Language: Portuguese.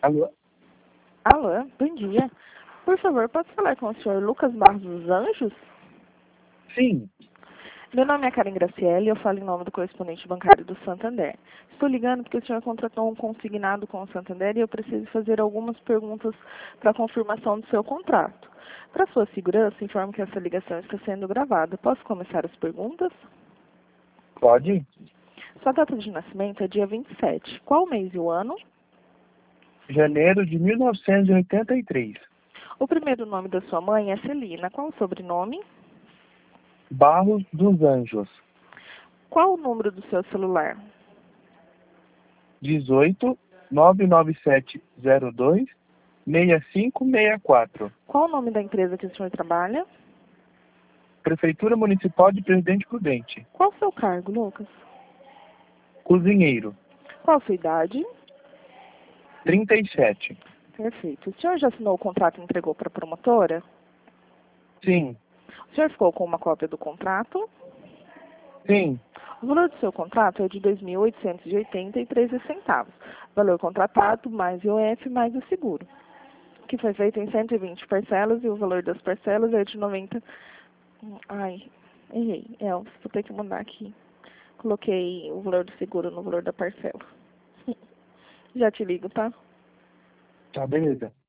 Alô? Alô, bom dia. Por favor, pode falar com o senhor Lucas Barros dos Anjos? Sim, Meu nome é Karen Graciele e eu falo em nome do correspondente bancário do Santander. Estou ligando porque o senhor contratou um consignado com o Santander e eu preciso fazer algumas perguntas para confirmação do seu contrato. Para sua segurança, informo que essa ligação está sendo gravada. Posso começar as perguntas? pode? Sua data de nascimento é dia 27. Qual o mês e o ano? Janeiro de 1983. O primeiro nome da sua mãe é Celina. Qual o sobrenome? Barros dos Anjos. Qual o número do seu celular? 18 99702 6564. Qual o nome da empresa que o senhor trabalha? Prefeitura Municipal de Presidente Prudente. Qual o seu cargo, Lucas? Cozinheiro. Qual a sua idade? 37. Perfeito. O senhor já assinou o contrato e entregou para a promotora? Sim, O senhor ficou com uma cópia do contrato? sim, O valor do seu contrato é de R$ 2.883,00. Valor contratado mais IOF mais o seguro, que foi feito em 120 parcelas e o valor das parcelas é de 90. Ai, errei. Vou ter que mandar aqui. Coloquei o valor do seguro no valor da parcela. Já te ligo, tá? tá beleza.